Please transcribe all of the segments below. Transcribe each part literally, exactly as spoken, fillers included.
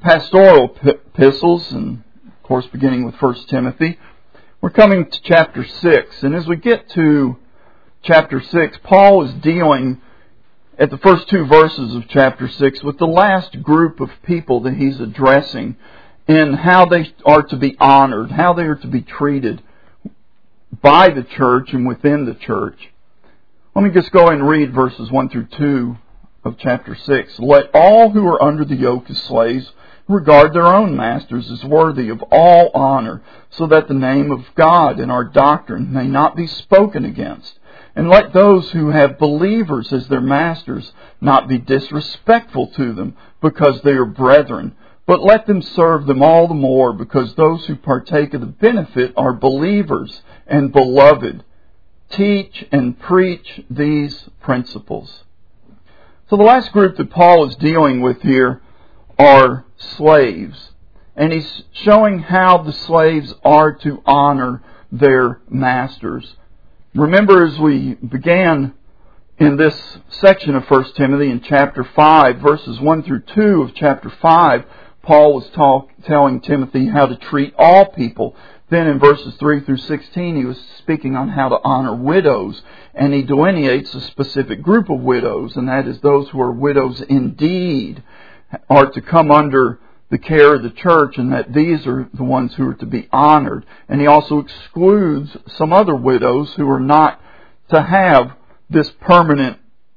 pastoral epistles, and of course beginning with First Timothy. We're coming to chapter six, and as we get to chapter six, Paul is dealing at the first two verses of chapter six with the last group of people that he's addressing in how they are to be honored, how they are to be treated by the church and within the church. Let me just go ahead and read verses one through two of chapter six. Let all who are under the yoke as slaves regard their own masters as worthy of all honor, so that the name of God and our doctrine may not be spoken against. And let those who have believers as their masters not be disrespectful to them, because they are brethren, but let them serve them all the more, because those who partake of the benefit are believers and beloved. Teach and preach these principles. So the last group that Paul is dealing with here are slaves. And he's showing how the slaves are to honor their masters. Remember, as we began in this section of First Timothy in chapter five, verses one through two of chapter five, Paul was talk, telling Timothy how to treat all people. Then in verses three through sixteen, he was speaking on how to honor widows. And he delineates a specific group of widows, and that is those who are widows indeed, are to come under the care of the church, and that these are the ones who are to be honored. And he also excludes some other widows who are not to have this permanent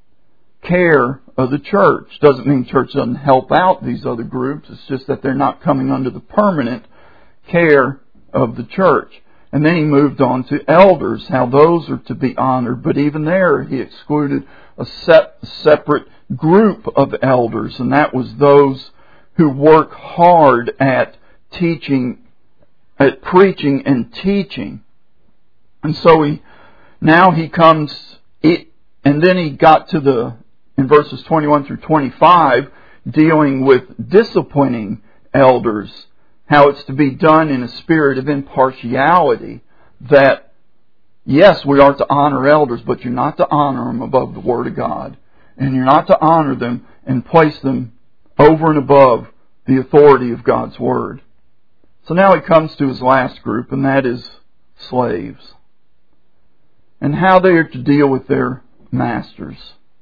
care of the church. Doesn't mean church doesn't help out these other groups. It's just that they're not coming under the permanent care of the church. And then he moved on to elders, how those are to be honored. But even there, he excluded a set, separate group of elders, and that was those who work hard at teaching, at preaching and teaching. And so he, now he comes, it, and then he got to the, in verses twenty-one through twenty-five, dealing with disciplining elders, how it's to be done in a spirit of impartiality, that yes, we are to honor elders, but you're not to honor them above the Word of God. And you're not to honor them and place them over and above the authority of God's Word. So now he comes to his last group, and that is slaves. And how they are to deal with their masters.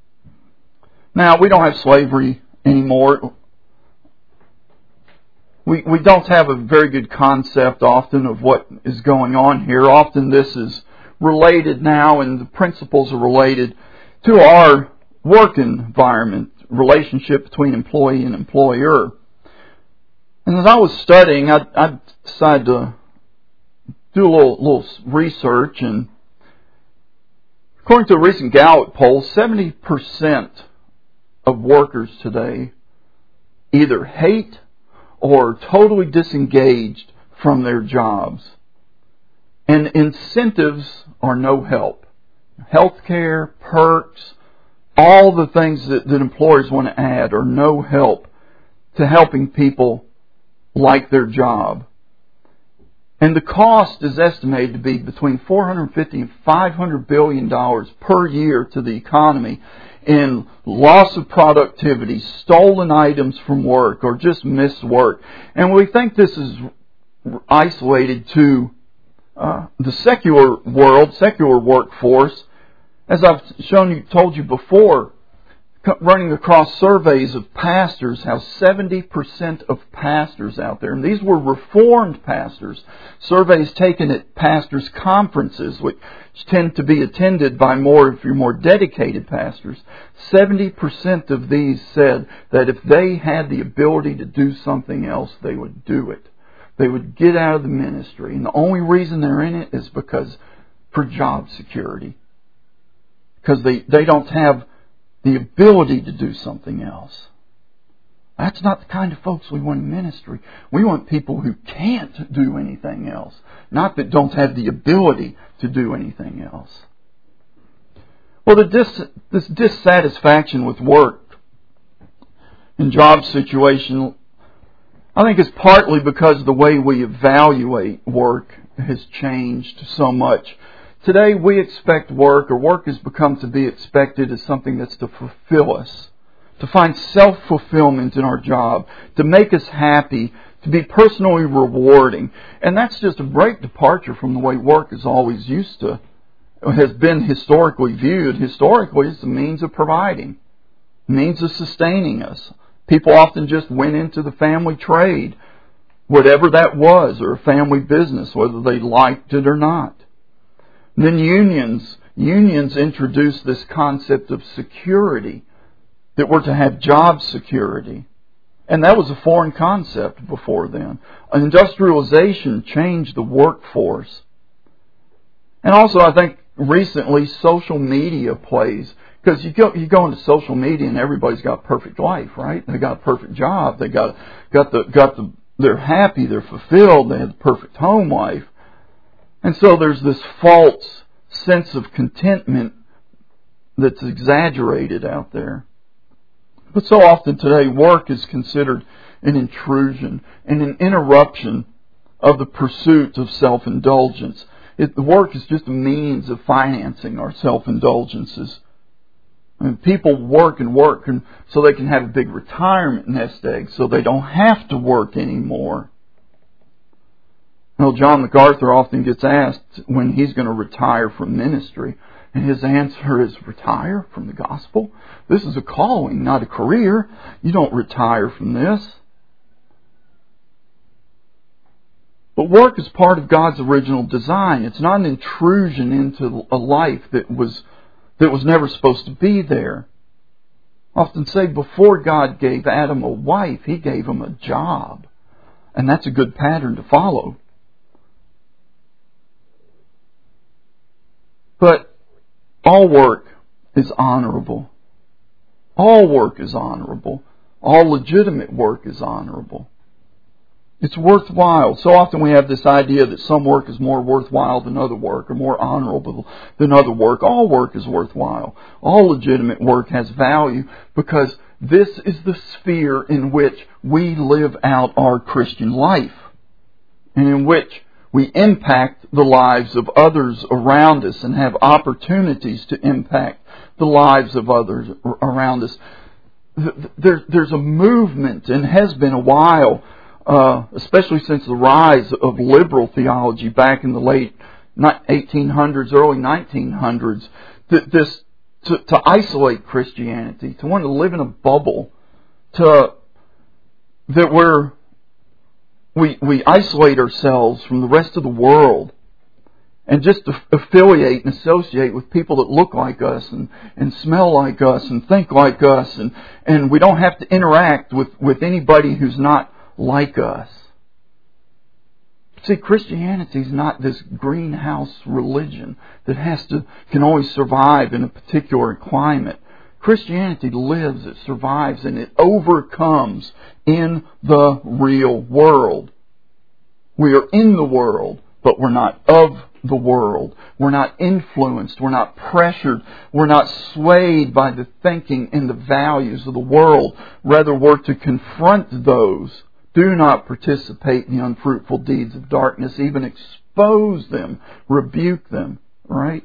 Now, we don't have slavery anymore. We, we don't have a very good concept often of what is going on here. Often this is related now, and the principles are related to our work environment, relationship between employee and employer. And as I was studying, I, I decided to do a little, little research, and according to a recent Gallup poll, seventy percent of workers today either hate or are totally disengaged from their jobs. And incentives are no help. Healthcare, perks, all the things that, that employers want to add are no help to helping people like their job. And the cost is estimated to be between four hundred fifty and five hundred billion dollars per year to the economy in loss of productivity, stolen items from work, or just missed work. And we think this is isolated to uh, the secular world, secular workforce. As I've shown you, told you before, running across surveys of pastors, how seventy percent of pastors out there, and these were reformed pastors, surveys taken at pastors' conferences, which tend to be attended by more, if you're more dedicated pastors, seventy percent of these said that if they had the ability to do something else, they would do it. They would get out of the ministry. And the only reason they're in it is because for job security. Because they, they don't have the ability to do something else. That's not the kind of folks we want in ministry. We want people who can't do anything else. Not that don't have the ability to do anything else. Well, the dis, this dissatisfaction with work and job situation, I think is partly because the way we evaluate work has changed so much. Today we expect work, or work has become to be expected as something that's to fulfill us, to find self-fulfillment in our job, to make us happy, to be personally rewarding. And that's just a great departure from the way work is always used to, has been historically viewed. Historically, it's a means of providing, means of sustaining us. People often just went into the family trade, whatever that was, or a family business, whether they liked it or not. And then unions, unions introduced this concept of security, that we're to have job security. And that was a foreign concept before then. Industrialization changed the workforce. And also, I think recently social media plays, because you go you go into social media and everybody's got a perfect life, right? They got a perfect job. They got got the got the they're happy. They're fulfilled. They have the perfect home life. And so there's this false sense of contentment that's exaggerated out there. But so often today, work is considered an intrusion and an interruption of the pursuit of self-indulgence. It, the work is just a means of financing our self-indulgences. And people work and work and so they can have a big retirement nest egg, so they don't have to work anymore. Well, John MacArthur often gets asked when he's going to retire from ministry, and his answer is, retire from the gospel? This is a calling, not a career. You don't retire from this. But work is part of God's original design. It's not an intrusion into a life that was that was never supposed to be there. I often say before God gave Adam a wife, He gave him a job. And that's a good pattern to follow. But all work is honorable. All work is honorable. All legitimate work is honorable. It's worthwhile. So often we have this idea that some work is more worthwhile than other work, or more honorable than other work. All work is worthwhile. All legitimate work has value because this is the sphere in which we live out our Christian life, and in which we impact the lives of others around us and have opportunities to impact the lives of others around us. There, there's a movement, and has been a while, uh, especially since the rise of liberal theology back in the late eighteen hundreds, early nineteen hundreds, that this to, to isolate Christianity, to want to live in a bubble, to that we're We, we isolate ourselves from the rest of the world and just affiliate and associate with people that look like us and, and smell like us and think like us, and, and we don't have to interact with, with anybody who's not like us. See, Christianity is not this greenhouse religion that has to can only survive in a particular climate. Christianity lives, it survives, and it overcomes in the real world. We are in the world, but we're not of the world. We're not influenced. We're not pressured. We're not swayed by the thinking and the values of the world. Rather, we're to confront those. Do not participate in the unfruitful deeds of darkness. Even expose them. Rebuke them. Right?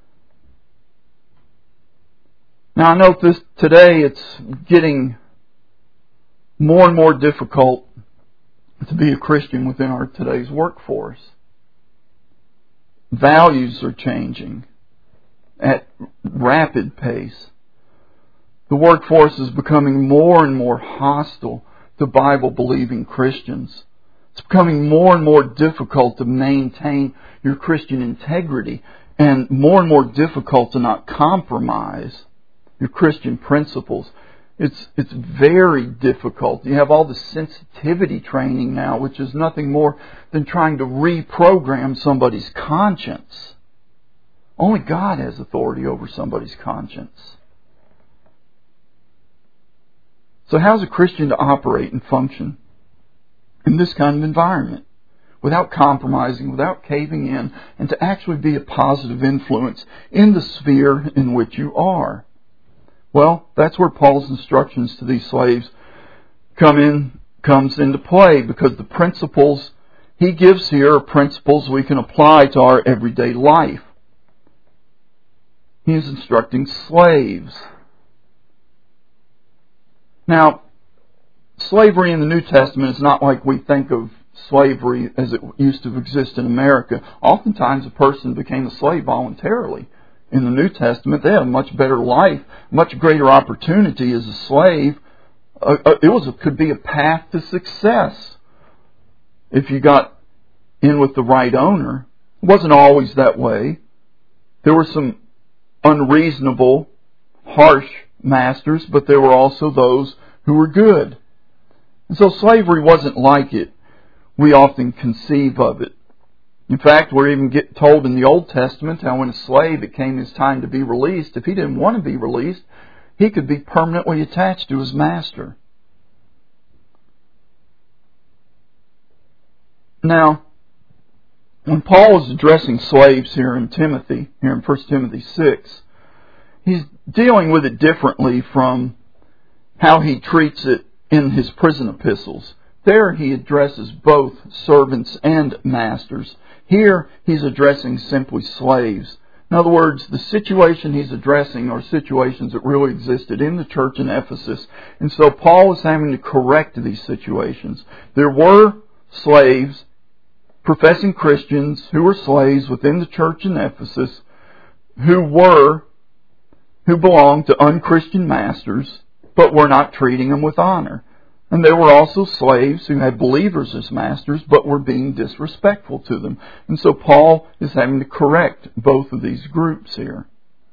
Now, I know this today it's getting more and more difficult to be a Christian within our today's workforce. Values are changing at rapid pace. The workforce is becoming more and more hostile to Bible-believing Christians. It's becoming more and more difficult to maintain your Christian integrity, and more and more difficult to not compromise your Christian principles. It's it's very difficult. You have all the sensitivity training now, which is nothing more than trying to reprogram somebody's conscience. Only God has authority over somebody's conscience. So how's a Christian to operate and function in this kind of environment without compromising, without caving in, and to actually be a positive influence in the sphere in which you are? Well, that's where Paul's instructions to these slaves come in, comes into play, because the principles he gives here are principles we can apply to our everyday life. He is instructing slaves. Now, slavery in the New Testament is not like we think of slavery as it used to exist in America. Oftentimes a person became a slave voluntarily. In the New Testament, they had a much better life, much greater opportunity as a slave. Uh, it was a, could be a path to success if you got in with the right owner. It wasn't always that way. There were some unreasonable, harsh masters, but there were also those who were good. And so slavery wasn't like it we often conceive of it. In fact, we're even get told in the Old Testament how when a slave, it came his time to be released, if he didn't want to be released, he could be permanently attached to his master. Now, when Paul is addressing slaves here in Timothy, here in First Timothy six, he's dealing with it differently from how he treats it in his prison epistles. There he addresses both servants and masters. Here he's addressing simply slaves. In other words, the situation he's addressing are situations that really existed in the church in Ephesus. And so Paul is having to correct these situations. There were slaves, professing Christians who were slaves within the church in Ephesus, who were, who belonged to unchristian masters, but were not treating them with honor. And there were also slaves who had believers as masters, but were being disrespectful to them. And so Paul is having to correct both of these groups here.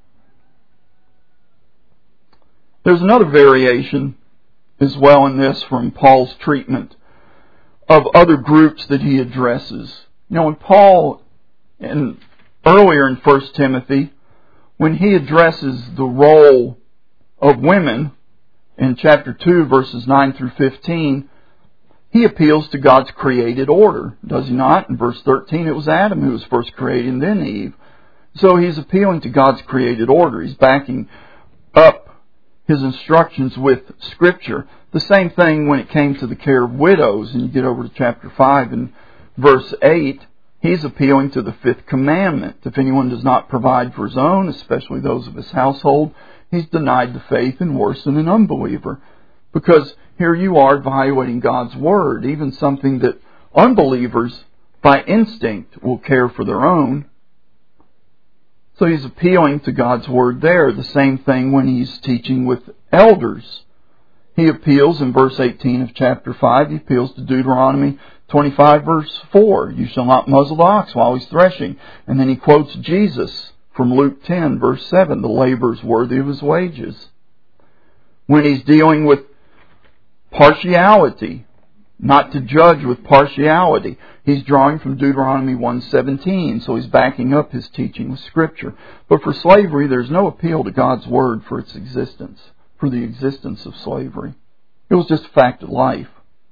There's another variation as well in this from Paul's treatment of other groups that he addresses. You know, when Paul, and earlier in First Timothy, when he addresses the role of women, in chapter two, verses nine through fifteen, he appeals to God's created order, does he not? In verse thirteen, it was Adam who was first created and then Eve. So he's appealing to God's created order. He's backing up his instructions with Scripture. The same thing when it came to the care of widows, and you get over to chapter five and verse eight, he's appealing to the fifth commandment. If anyone does not provide for his own, especially those of his household, he's denied the faith and worse than an unbeliever. Because here you are violating God's Word, even something that unbelievers by instinct will care for their own. So he's appealing to God's Word there. The same thing when he's teaching with elders. He appeals in verse eighteen of chapter five, he appeals to Deuteronomy twenty-five verse four. You shall not muzzle the ox while he's threshing. And then he quotes Jesus from Luke ten, verse seven, the laborer is worthy of his wages. When he's dealing with partiality, not to judge with partiality, he's drawing from Deuteronomy one seventeen, so he's backing up his teaching with Scripture. But for slavery, there's no appeal to God's Word for its existence, for the existence of slavery. It was just a fact of life.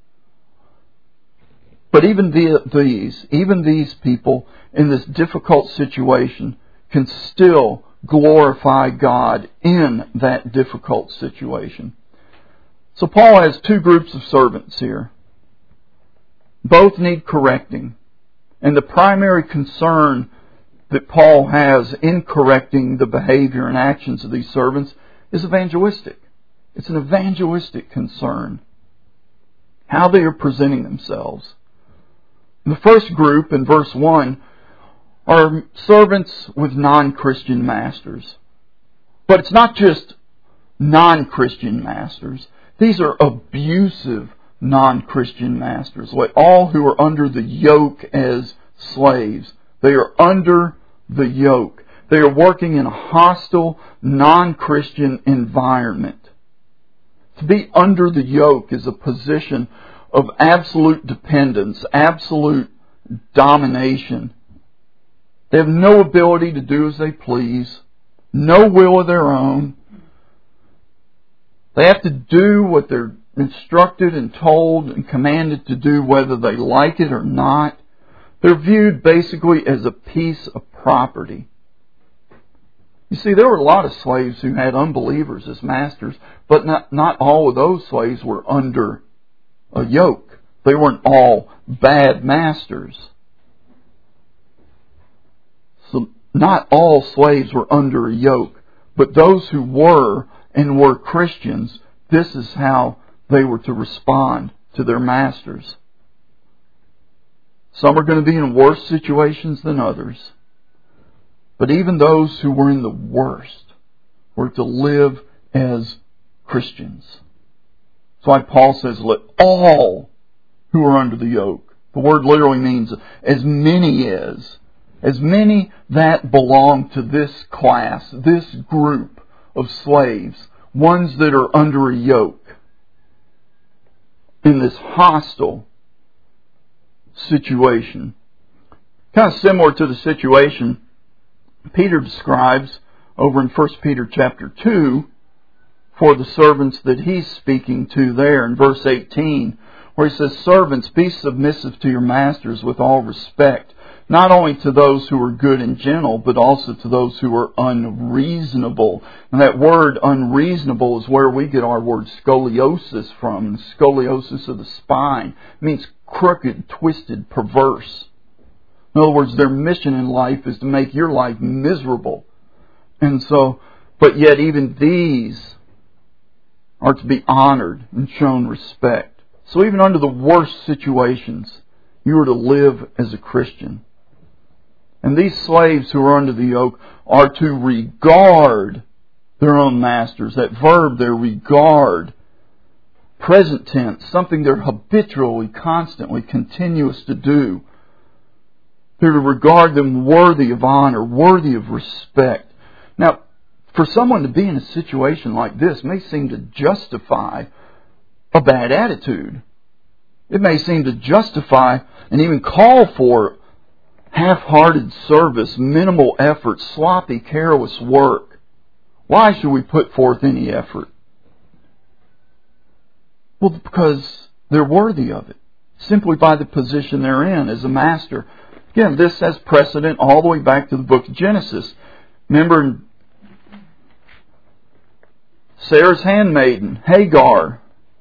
But even the, these, even these people in this difficult situation can still glorify God in that difficult situation. So Paul has two groups of servants here. Both need correcting. And the primary concern that Paul has in correcting the behavior and actions of these servants is evangelistic. It's an evangelistic concern. How they are presenting themselves. The first group in verse one are servants with non-Christian masters. But it's not just non-Christian masters. These are abusive non-Christian masters, like all who are under the yoke as slaves. They are under the yoke. They are working in a hostile, non-Christian environment. To be under the yoke is a position of absolute dependence, absolute domination. They have no ability to do as they please, no will of their own. They have to do what they're instructed and told and commanded to do, whether they like it or not. They're viewed basically as a piece of property. You see, there were a lot of slaves who had unbelievers as masters, but not, not all of those slaves were under a yoke. They weren't all bad masters. So not all slaves were under a yoke, but those who were and were Christians this is how they were to respond to their masters. Some are going to be in worse situations than others. But even those who were in the worst were to live as Christians. That's why Paul says, let all who are under the yoke. The word literally means as many as. As many that belong to this class, this group of slaves, ones that are under a yoke, in this hostile situation. Kind of similar to the situation Peter describes over in First Peter chapter two for the servants that he's speaking to there in verse eighteen, where he says, servants, be submissive to your masters with all respect, not only to those who are good and gentle, but also to those who are unreasonable. And that word unreasonable is where we get our word scoliosis from. The scoliosis of the spine. It means crooked, twisted, perverse. In other words, their mission in life is to make your life miserable. And so, but yet even these are to be honored and shown respect. So even under the worst situations, you are to live as a Christian. And these slaves who are under the yoke are to regard their own masters. That verb there, regard, present tense, something they're habitually, constantly, continuous to do. They're to regard them worthy of honor, worthy of respect. Now, for someone to be in a situation like this may seem to justify a bad attitude. It may seem to justify and even call for half-hearted service, minimal effort, sloppy, careless work. Why should we put forth any effort? Well, because they're worthy of it, simply by the position they're in as a master. Again, this has precedent all the way back to the book of Genesis. Remember, Sarah's handmaiden, Hagar,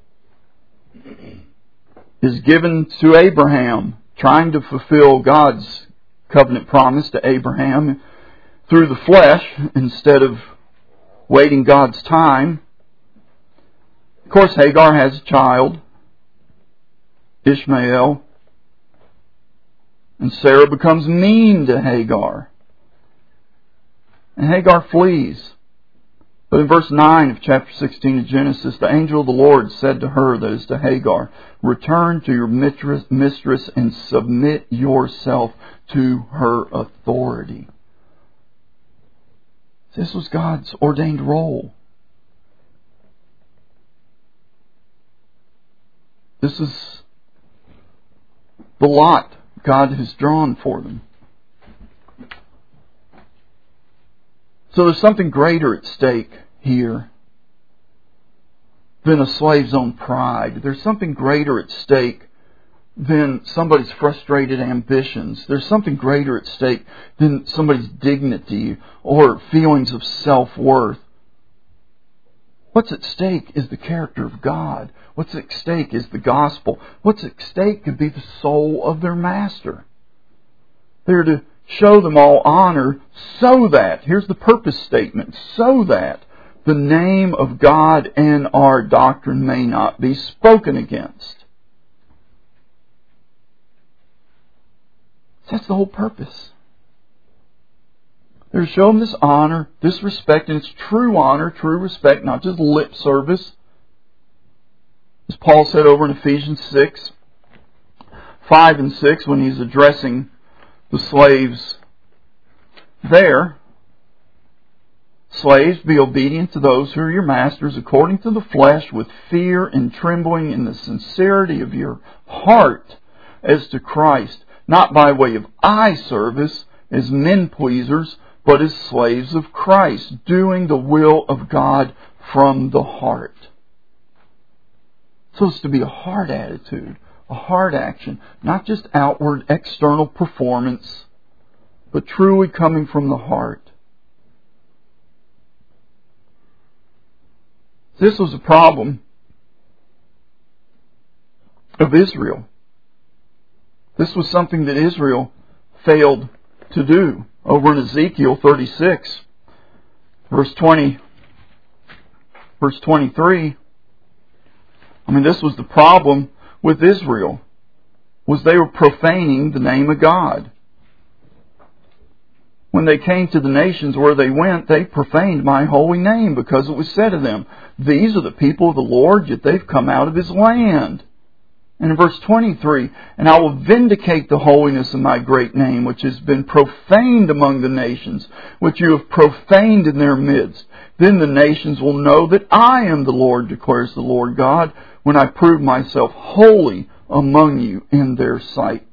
is given to Abraham, trying to fulfill God's covenant promise to Abraham through the flesh instead of waiting God's time. Of course, Hagar has a child, Ishmael, and Sarah becomes mean to Hagar. And Hagar flees. But in verse nine of chapter sixteen of Genesis, the angel of the Lord said to her, that is to Hagar, return to your mistress and submit yourself to her authority. This was God's ordained role. This is the lot God has drawn for them. So there's something greater at stake here than a slave's own pride. There's something greater at stake than somebody's frustrated ambitions. There's something greater at stake than somebody's dignity or feelings of self-worth. What's at stake is the character of God. What's at stake is the gospel. What's at stake could be the soul of their master. They're to show them all honor so that, here's the purpose statement, so that the name of God and our doctrine may not be spoken against. That's the whole purpose. They're to show them this honor, this respect, and it's true honor, true respect, not just lip service. As Paul said over in Ephesians six, five and six, when he's addressing the slaves there, slaves, be obedient to those who are your masters according to the flesh, with fear and trembling in the sincerity of your heart as to Christ, not by way of eye service as men pleasers, but as slaves of Christ, doing the will of God from the heart. So it's to be a heart attitude, a heart action, not just outward, external performance, but truly coming from the heart. This was a problem of Israel. This was something that Israel failed to do. Over in Ezekiel thirty-six, verse twenty, verse twenty-three, I mean, this was the problem with Israel, was they were profaning the name of God. When they came to the nations where they went, they profaned my holy name, because it was said of them, these are the people of the Lord, yet they've come out of His land. And in verse twenty-three, and I will vindicate the holiness of my great name, which has been profaned among the nations, which you have profaned in their midst. Then the nations will know that I am the Lord, declares the Lord God, when I prove myself holy among you in their sight.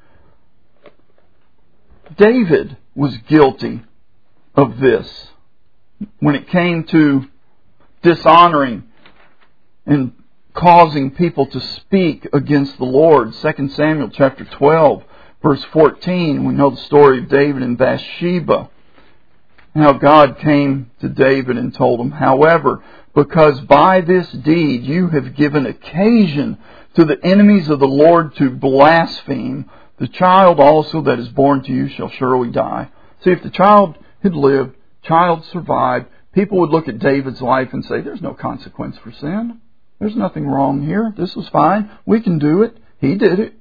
David was guilty of this when it came to dishonoring and causing people to speak against the Lord. Second Samuel chapter twelve, verse fourteen, we know the story of David and Bathsheba. How God came to David and told him, however, because by this deed you have given occasion to the enemies of the Lord to blaspheme, the child also that is born to you shall surely die. See, if the child had lived, child survived, people would look at David's life and say, there's no consequence for sin. There's nothing wrong here. This was fine. We can do it. He did it.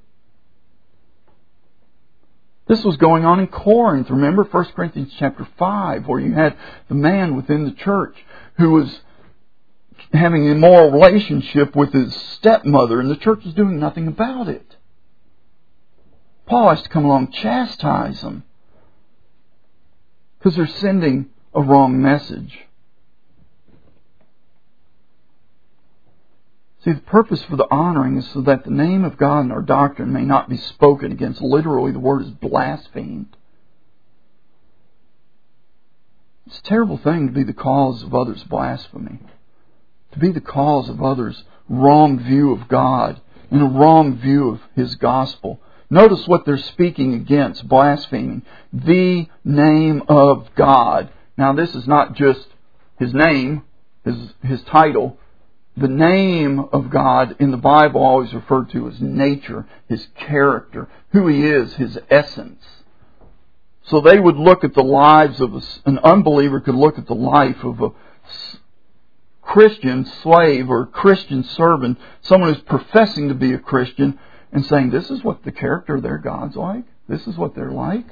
This was going on in Corinth. Remember First Corinthians chapter five, where you had the man within the church who was having an immoral relationship with his stepmother, and the church was doing nothing about it. Paul has to come along and chastise them because they're sending a wrong message. See, the purpose for the honoring is so that the name of God and our doctrine may not be spoken against. Literally, the word is blasphemed. It's a terrible thing to be the cause of others' blasphemy. To be the cause of others' wrong view of God and a wrong view of His gospel. Notice what they're speaking against, blaspheming. The name of God. Now, this is not just His name, His, his title. The name of God in the Bible always referred to as nature, His character, who He is, His essence. So they would look at the lives of a, an unbeliever could look at the life of a Christian slave or Christian servant, someone who's professing to be a Christian, and saying, this is what the character of their God's like. This is what they're like.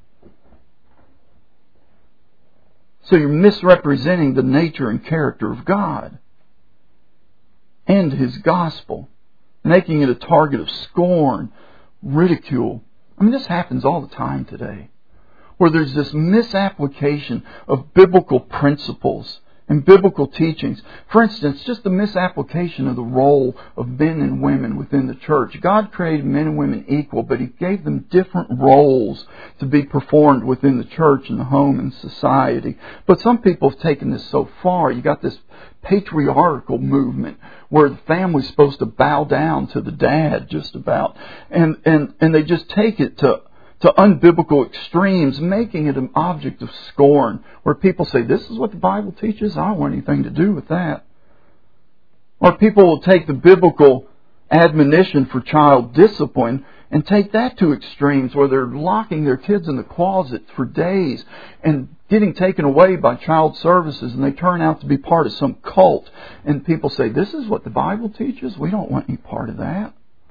So you're misrepresenting the nature and character of God and His gospel, making it a target of scorn, ridicule. I mean, this happens all the time today, where there's this misapplication of biblical principles and biblical teachings. For instance, just the misapplication of the role of men and women within the church. God created men and women equal, but He gave them different roles to be performed within the church and the home and society. But some people have taken this so far. You got this patriarchal movement where the family's supposed to bow down to the dad just about. And, and, and they just take it to to unbiblical extremes, making it an object of scorn, where people say, this is what the Bible teaches, I don't want anything to do with that. Or people will take the biblical admonition for child discipline and take that to extremes, where they're locking their kids in the closet for days and getting taken away by child services, and they turn out to be part of some cult. And people say, this is what the Bible teaches, we don't want any part of that.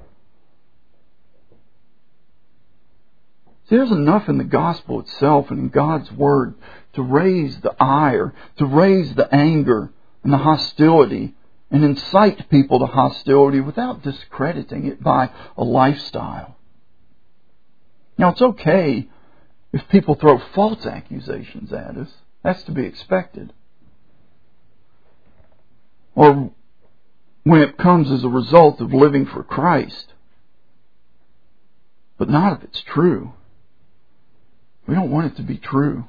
See, there's enough in the gospel itself and in God's Word to raise the ire, to raise the anger and the hostility, and incite people to hostility without discrediting it by a lifestyle. Now, it's okay if people throw false accusations at us. That's to be expected. Or when it comes as a result of living for Christ. But not if it's true. We don't want it to be true.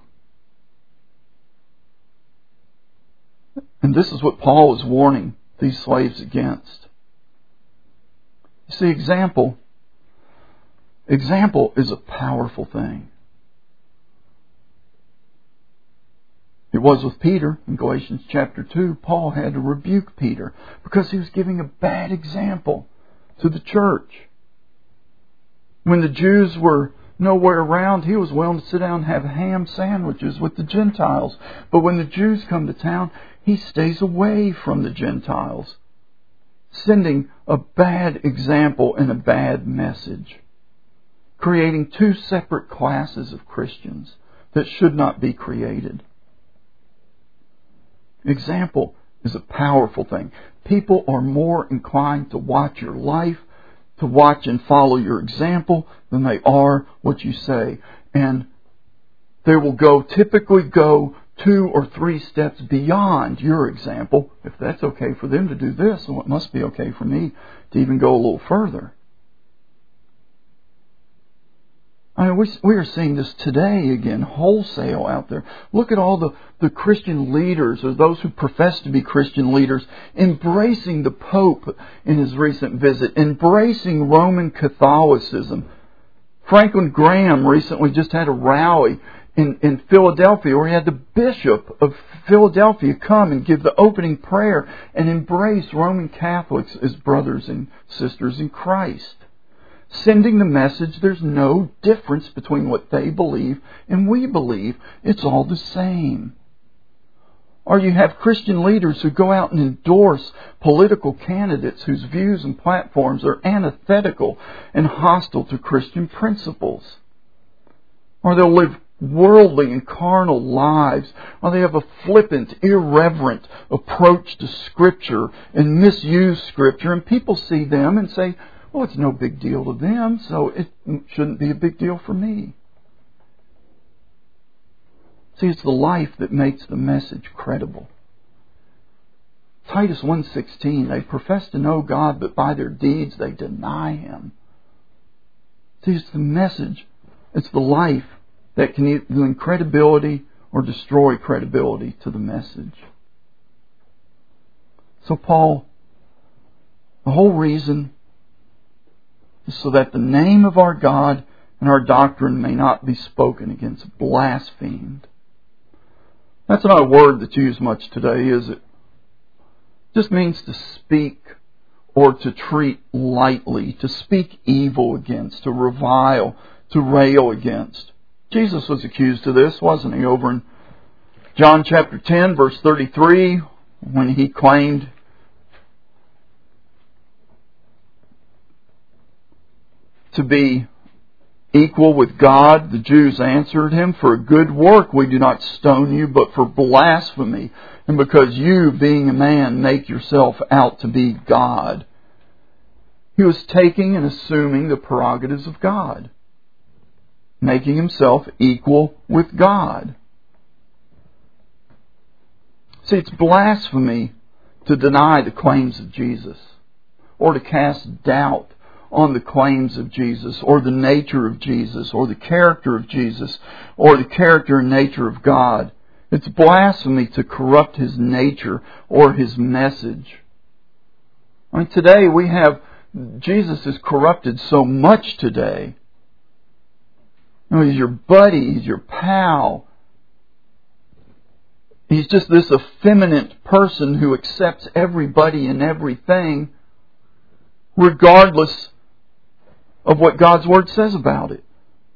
And this is what Paul is warning these slaves against. You see, example, example is a powerful thing. It was with Peter in Galatians chapter two. Paul had to rebuke Peter because he was giving a bad example to the church. When the Jews were nowhere around, he was willing to sit down and have ham sandwiches with the Gentiles. But when the Jews come to town, he stays away from the Gentiles. sending a bad example and a bad message, creating two separate classes of Christians that should not be created. Example is a powerful thing. People are more inclined to watch your life, to watch and follow your example, than they are what you say. And they will go, typically go two or three steps beyond your example. If that's okay for them to do this, well, it must be okay for me to even go a little further. I mean, we, we are seeing this today again, wholesale out there. Look at all the, the Christian leaders, or those who profess to be Christian leaders, embracing the Pope in his recent visit, embracing Roman Catholicism. Franklin Graham recently just had a rally in, in Philadelphia where he had the Bishop of Philadelphia come and give the opening prayer and embrace Roman Catholics as brothers and sisters in Christ, sending the message there's no difference between what they believe and we believe. It's all the same. Or you have Christian leaders who go out and endorse political candidates whose views and platforms are antithetical and hostile to Christian principles. Or they'll live worldly and carnal lives. Or they have a flippant, irreverent approach to Scripture and misuse Scripture. And people see them and say, well, it's no big deal to them, so it shouldn't be a big deal for me. See, it's the life that makes the message credible. Titus one sixteen, they profess to know God, but by their deeds they deny Him. See, it's the message, it's the life that can either bring credibility or destroy credibility to the message. So Paul, the whole reason is so that the name of our God and our doctrine may not be spoken against, blasphemed. That's not a word that's used much today, is it? It just means to speak or to treat lightly, to speak evil against, to revile, to rail against. Jesus was accused of this, wasn't he? Over in John chapter ten, verse thirty-three, when he claimed to be equal with God, the Jews answered him, for a good work we do not stone you, but for blasphemy, and because you, being a man, make yourself out to be God. He was taking and assuming the prerogatives of God, making himself equal with God. See, it's blasphemy to deny the claims of Jesus, or to cast doubt on the claims of Jesus, or the nature of Jesus, or the character of Jesus, or the character and nature of God. It's blasphemy to corrupt His nature or His message. I mean, today we have, Jesus is corrupted so much today. You know, He's your buddy, He's your pal. He's just this effeminate person who accepts everybody and everything, regardless of what God's Word says about it.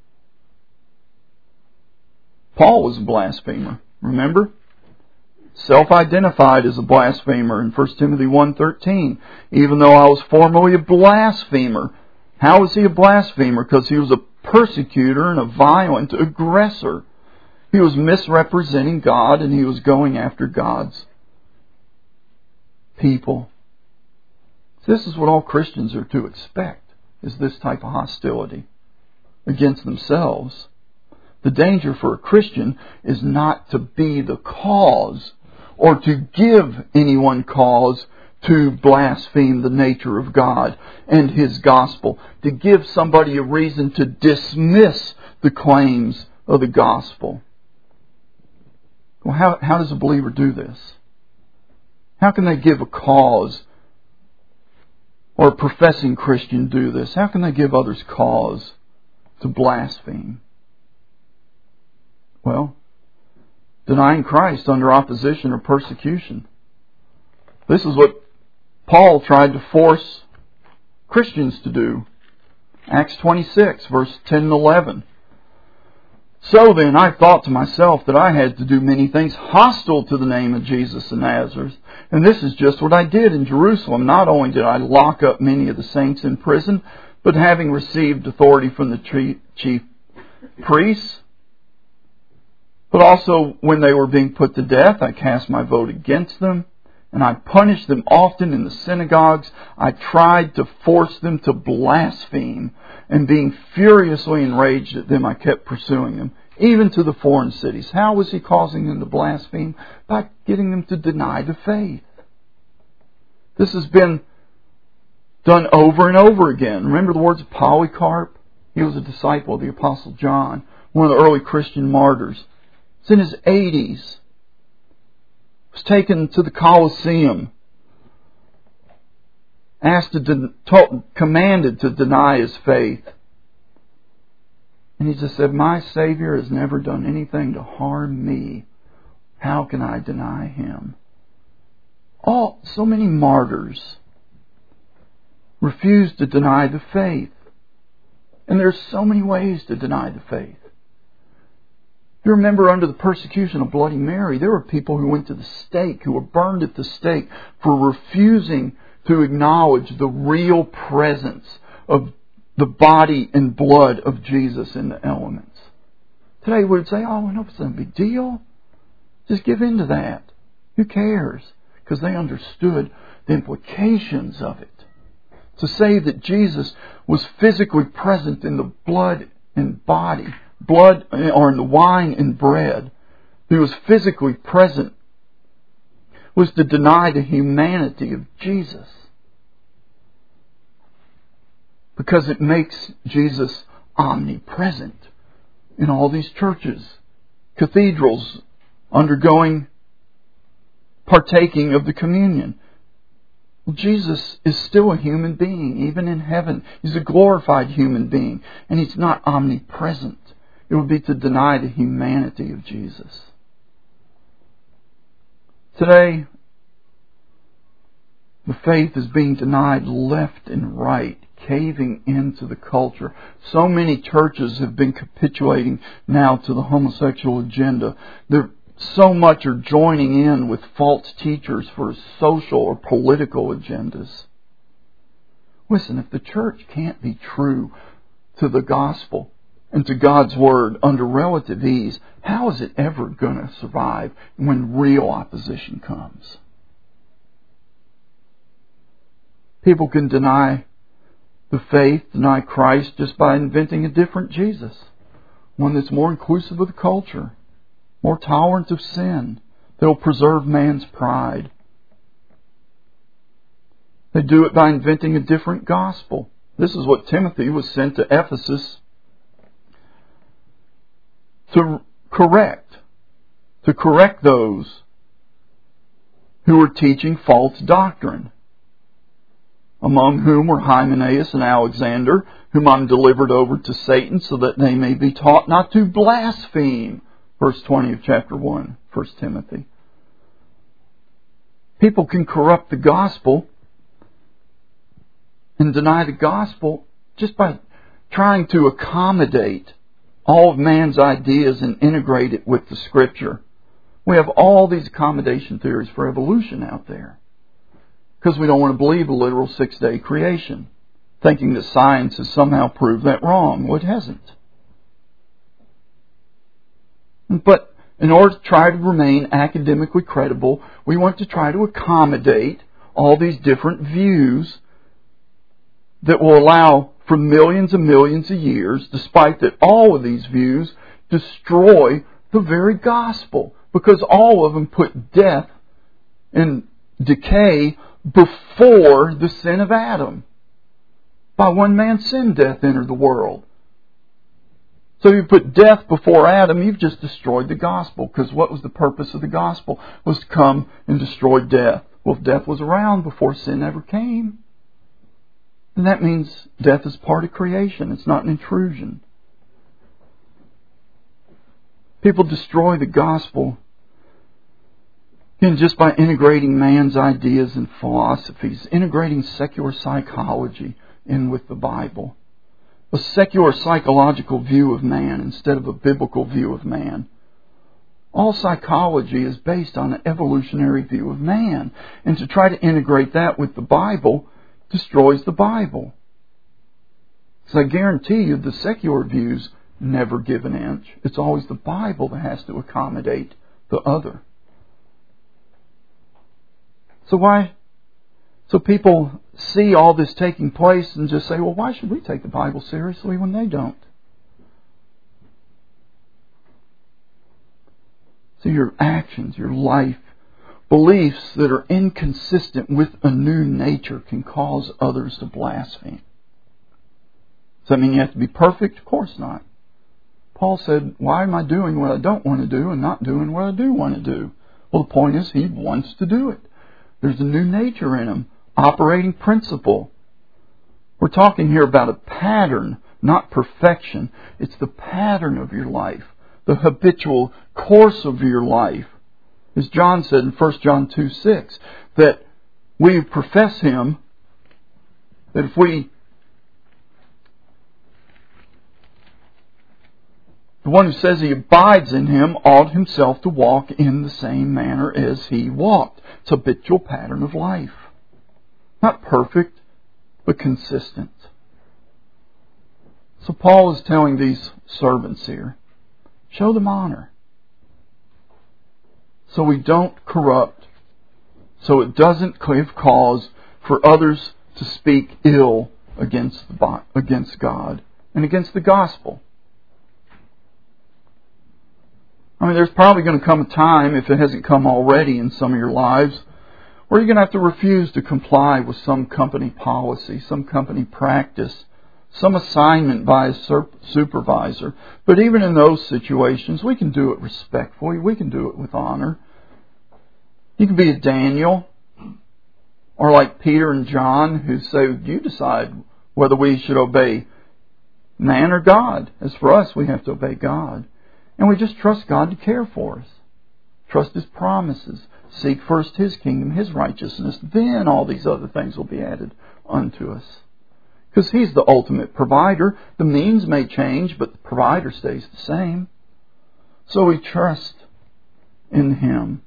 Paul was a blasphemer, remember? Self-identified as a blasphemer in First Timothy one thirteen. Even though I was formerly a blasphemer. How was he a blasphemer? Because he was a persecutor and a violent aggressor. He was misrepresenting God, and he was going after God's people. This is what all Christians are to expect, is this type of hostility against themselves. The danger for a Christian is not to be the cause or to give anyone cause to blaspheme the nature of God and His gospel, to give somebody a reason to dismiss the claims of the gospel. Well, how, how does a believer do this? How can they give a cause, or a professing Christian do this? How can they give others cause to blaspheme? Well, denying Christ under opposition or persecution. This is what Paul tried to force Christians to do. Acts twenty-six, verse ten and eleven. So then I thought to myself that I had to do many things hostile to the name of Jesus of Nazareth. And this is just what I did in Jerusalem. Not only did I lock up many of the saints in prison, but having received authority from the chief priests, but also when they were being put to death, I cast my vote against them, and I punished them often in the synagogues. I tried to force them to blaspheme, and being furiously enraged at them, I kept pursuing them, even to the foreign cities. How was he causing them to blaspheme? By getting them to deny the faith. This has been done over and over again. Remember the words of Polycarp? He was a disciple of the Apostle John, one of the early Christian martyrs. He's in his eighties. Was taken to the Colosseum, asked to de- to- commanded to deny his faith. And he just said, my Savior has never done anything to harm me. How can I deny Him? All, so many martyrs refused to deny the faith. And there's so many ways to deny the faith. You remember under the persecution of Bloody Mary, there were people who went to the stake, who were burned at the stake for refusing to acknowledge the real presence of the body and blood of Jesus in the elements. Today we would say, oh, no, it's no big deal. Just give in to that. Who cares? Because they understood the implications of it. To say that Jesus was physically present in the blood and body, blood or in the wine and bread, He was physically present, was to deny the humanity of Jesus. Because it makes Jesus omnipresent in all these churches, cathedrals, undergoing, partaking of the communion. Well, Jesus is still a human being, even in heaven. He's a glorified human being, and He's not omnipresent. It would be to deny the humanity of Jesus. Today, the faith is being denied left and right, caving into the culture. So many churches have been capitulating now to the homosexual agenda. They're so much are joining in with false teachers for social or political agendas. Listen, if the church can't be true to the gospel and to God's Word under relative ease, how is it ever going to survive when real opposition comes? People can deny the faith, deny Christ just by inventing a different Jesus. One that's more inclusive of the culture, more tolerant of sin, that will preserve man's pride. They do it by inventing a different gospel. This is what Timothy was sent to Ephesus to correct. To correct those who were teaching false doctrine, among whom were Hymenaeus and Alexander, whom I'm delivered over to Satan, so that they may be taught not to blaspheme. Verse twenty of chapter one, First Timothy. People can corrupt the gospel and deny the gospel just by trying to accommodate all of man's ideas and integrate it with the Scripture. We have all these accommodation theories for evolution out there because we don't want to believe a literal six-day creation, thinking that science has somehow proved that wrong. Well, it hasn't. But in order to try to remain academically credible, we want to try to accommodate all these different views that will allow for millions and millions of years, despite that all of these views destroy the very gospel, because all of them put death and decay before the sin of Adam. By one man's sin, death entered the world. So if you put death before Adam, you've just destroyed the gospel. Because what was the purpose of the gospel? Was to come and destroy death. Well, if death was around before sin ever came, then that means death is part of creation. It's not an intrusion. People destroy the gospel and just by integrating man's ideas and philosophies, integrating secular psychology in with the Bible. a secular psychological view of man instead of a biblical view of man. All psychology is based on an evolutionary view of man. And to try to integrate that with the Bible destroys the Bible. So I guarantee you the secular views never give an inch. It's always the Bible that has to accommodate the other. So why? So people see all this taking place and just say, well, why should we take the Bible seriously when they don't? So your actions, your life, beliefs that are inconsistent with a new nature can cause others to blaspheme. Does that mean you have to be perfect? Of course not. Paul said, why am I doing what I don't want to do and not doing what I do want to do? Well, the point is he wants to do it. There's a new nature in him, operating principle. We're talking here about a pattern, not perfection. It's the pattern of your life, the habitual course of your life. As John said in First John two six, that we profess Him, that if we, the one who says he abides in Him ought himself to walk in the same manner as He walked. It's a habitual pattern of life. Not perfect, but consistent. So Paul is telling these servants here, show them honor. So we don't corrupt. So it doesn't give cause for others to speak ill against the, against God and against the gospel. I mean, there's probably going to come a time, if it hasn't come already in some of your lives, where you're going to have to refuse to comply with some company policy, some company practice, some assignment by a supervisor. But even in those situations, we can do it respectfully. We can do it with honor. You can be a Daniel, or like Peter and John, who say, you decide whether we should obey man or God. As for us, we have to obey God. And we just trust God to care for us. Trust His promises. Seek first His kingdom, His righteousness. Then all these other things will be added unto us. Because He's the ultimate provider. The means may change, but the provider stays the same. So we trust in Him.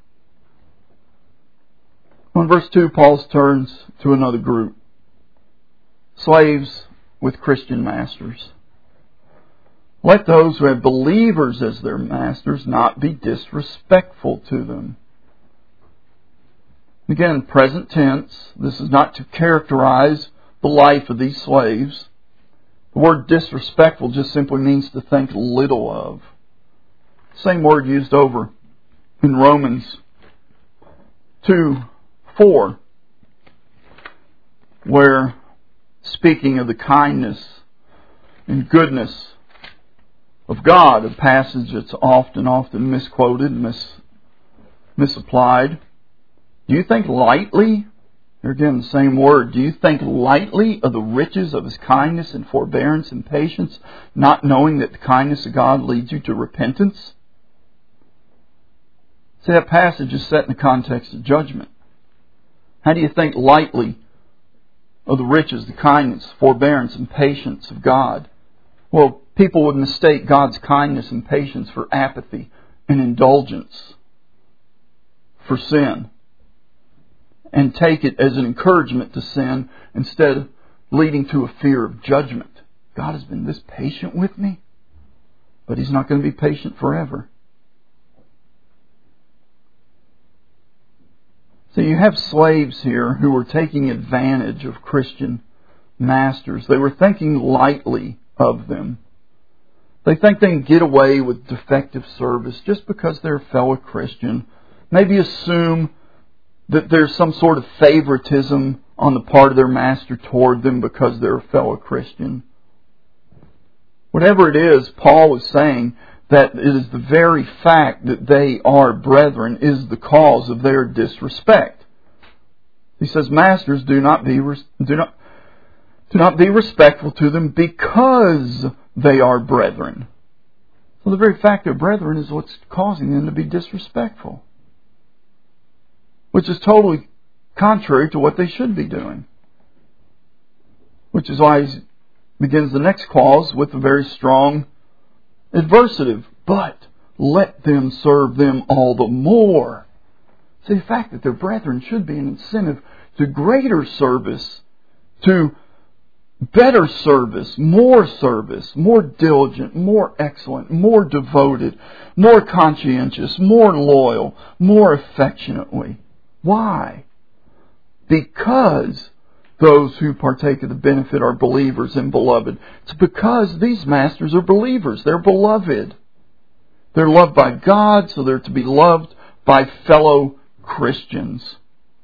In verse two, Paul turns to another group. Slaves with Christian masters. Let those who have believers as their masters not be disrespectful to them. Again, present tense. This is not to characterize the life of these slaves. The word disrespectful just simply means to think little of. Same word used over in Romans two four, where speaking of the kindness and goodness of God, a passage that's often, often misquoted, mis, misapplied. Do you think lightly, here again the same word, do you think lightly of the riches of His kindness and forbearance and patience, not knowing that the kindness of God leads you to repentance? See, that passage is set in the context of judgment. How do you think lightly of the riches, the kindness, forbearance, and patience of God? Well, people would mistake God's kindness and patience for apathy and indulgence for sin, and take it as an encouragement to sin instead of leading to a fear of judgment. God has been this patient with me, but He's not going to be patient forever. So you have slaves here who were taking advantage of Christian masters. They were thinking lightly of them. They think they can get away with defective service just because they're a fellow Christian. Maybe assume that there's some sort of favoritism on the part of their master toward them because they're a fellow Christian. Whatever it is, Paul is saying that it is the very fact that they are brethren is the cause of their disrespect. He says, masters, do not be do not do not be respectful to them because they are brethren. So the very fact they're brethren is what's causing them to be disrespectful, which is totally contrary to what they should be doing. Which is why he's begins the next clause with a very strong adversative. But let them serve them all the more. See, the fact that their brethren should be an incentive to greater service, to better service, more service, more diligent, more excellent, more devoted, more conscientious, more loyal, more affectionately. Why? Because those who partake of the benefit are believers and beloved. It's because these masters are believers. They're beloved. They're loved by God, so they're to be loved by fellow Christians.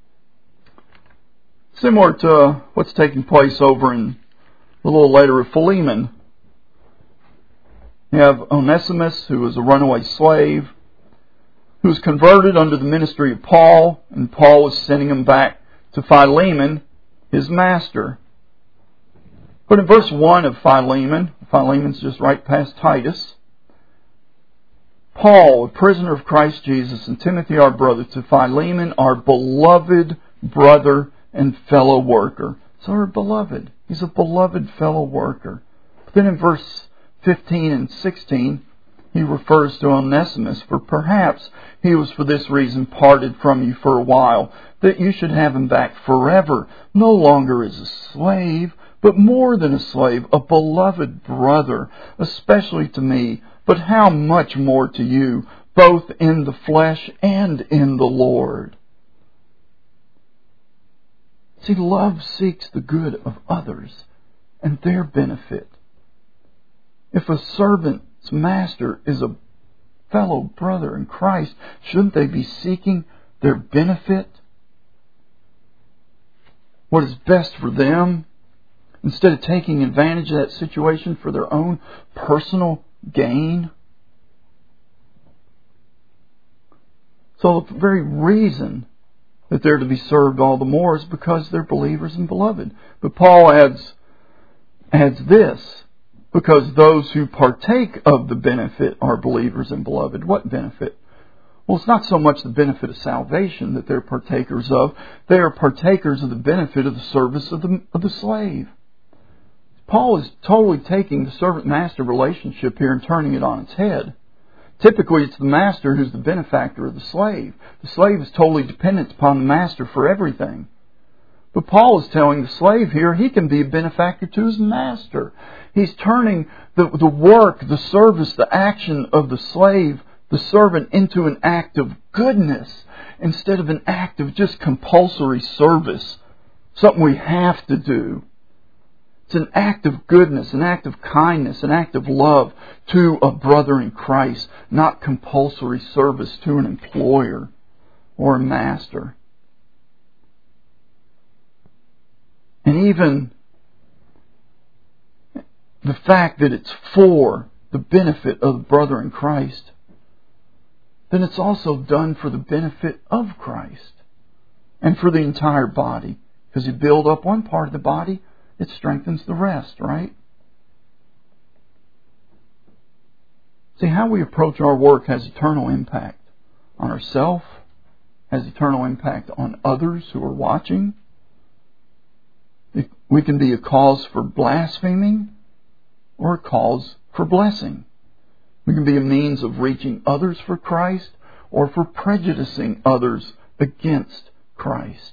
Similar to what's taking place over in the little letter of Philemon. You have Onesimus, who was a runaway slave, who was converted under the ministry of Paul, and Paul was sending him back to Philemon, his master. But in verse one of Philemon, Philemon's just right past Titus, Paul, a prisoner of Christ Jesus, and Timothy, our brother, to Philemon, our beloved brother and fellow worker. So our beloved. He's a beloved fellow worker. But then in verse fifteen and sixteen, he refers to Onesimus, for perhaps he was for this reason parted from you for a while, that you should have him back forever, no longer as a slave, but more than a slave, a beloved brother, especially to me, but how much more to you, both in the flesh and in the Lord. See, love seeks the good of others and their benefit. If a servant's master is a fellow brother in Christ, shouldn't they be seeking their benefit? What is best for them, instead of taking advantage of that situation for their own personal gain? So the very reason that they're to be served all the more is because they're believers and beloved. But Paul adds, adds this, because those who partake of the benefit are believers and beloved. What benefit? Well, it's not so much the benefit of salvation that they're partakers of. They are partakers of the benefit of the service of the, of the slave. Paul is totally taking the servant-master relationship here and turning it on its head. Typically, it's the master who's the benefactor of the slave. The slave is totally dependent upon the master for everything. But Paul is telling the slave here he can be a benefactor to his master. He's turning the, the work, the service, the action of the slave, the servant, into an act of goodness instead of an act of just compulsory service, something we have to do. It's an act of goodness, an act of kindness, an act of love to a brother in Christ, not compulsory service to an employer or a master. And even the fact that it's for the benefit of the brother in Christ, then it's also done for the benefit of Christ and for the entire body. Because you build up one part of the body, it strengthens the rest, right? See, how we approach our work has eternal impact on ourselves, has eternal impact on others who are watching. We can be a cause for blaspheming or a cause for blessing. We can be a means of reaching others for Christ or for prejudicing others against Christ.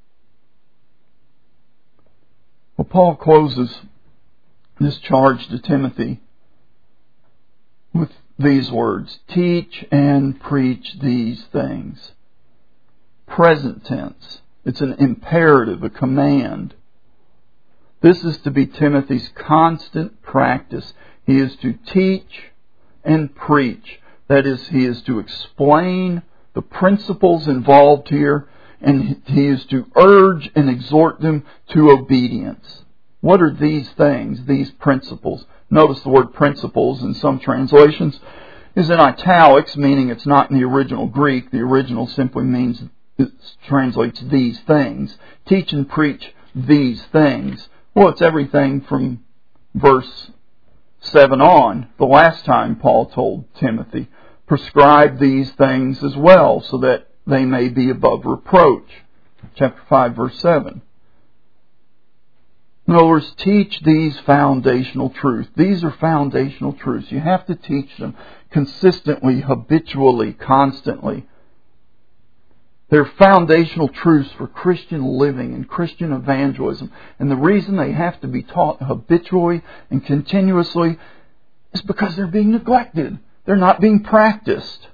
Well, Paul closes this charge to Timothy with these words: teach and preach these things. Present tense. It's an imperative, a command. This is to be Timothy's constant practice. He is to teach and preach. That is, he is to explain the principles involved here, and he is to urge and exhort them to obedience. What are these things, these principles? Notice the word principles in some translations is in italics, meaning it's not in the original Greek. The original simply means, it translates these things. Teach and preach these things. Well, it's everything from verse seven on, the last time Paul told Timothy, prescribe these things as well, so that they may be above reproach. Chapter five, verse seven. In other words, teach these foundational truths. These are foundational truths. You have to teach them consistently, habitually, constantly. They're foundational truths for Christian living and Christian evangelism. And the reason they have to be taught habitually and continuously is because they're being neglected. They're not being practiced.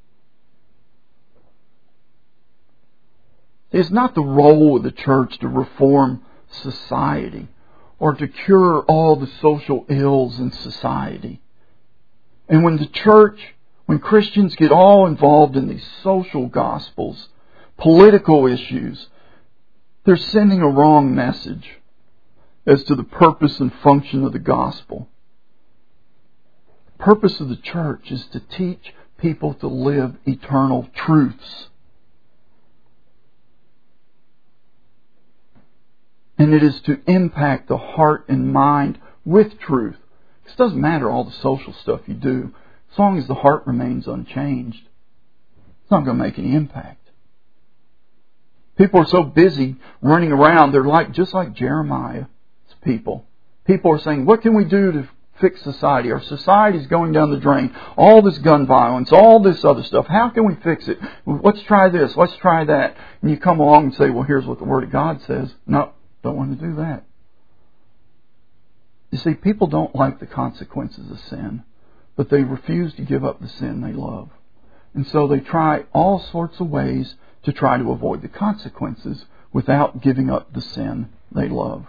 It's not the role of the church to reform society or to cure all the social ills in society. And when the church, when Christians get all involved in these social gospels, political issues, they're sending a wrong message as to the purpose and function of the gospel. The purpose of the church is to teach people to live eternal truths. And it is to impact the heart and mind with truth. It doesn't matter all the social stuff you do. As long as the heart remains unchanged, it's not going to make any impact. People are so busy running around, they're like just like Jeremiah's people. People are saying, what can we do to fix society? Our society is going down the drain. All this gun violence, all this other stuff. How can we fix it? Let's try this, let's try that. And you come along and say, well, here's what the Word of God says. No. Don't want to do that. You see, people don't like the consequences of sin, but they refuse to give up the sin they love. And so they try all sorts of ways to try to avoid the consequences without giving up the sin they love.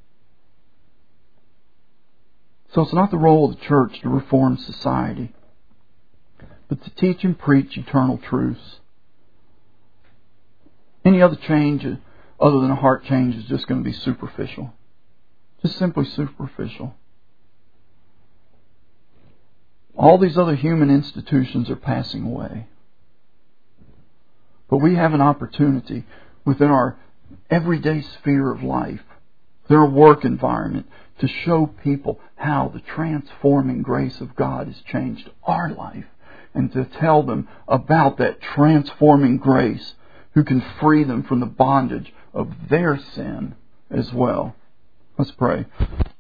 So it's not the role of the church to reform society, but to teach and preach eternal truths. Any other change other than a heart change is just going to be superficial. Just simply superficial. All these other human institutions are passing away. But we have an opportunity within our everyday sphere of life, their work environment, to show people how the transforming grace of God has changed our life, and to tell them about that transforming grace who can free them from the bondage of their sin as well. Let's pray.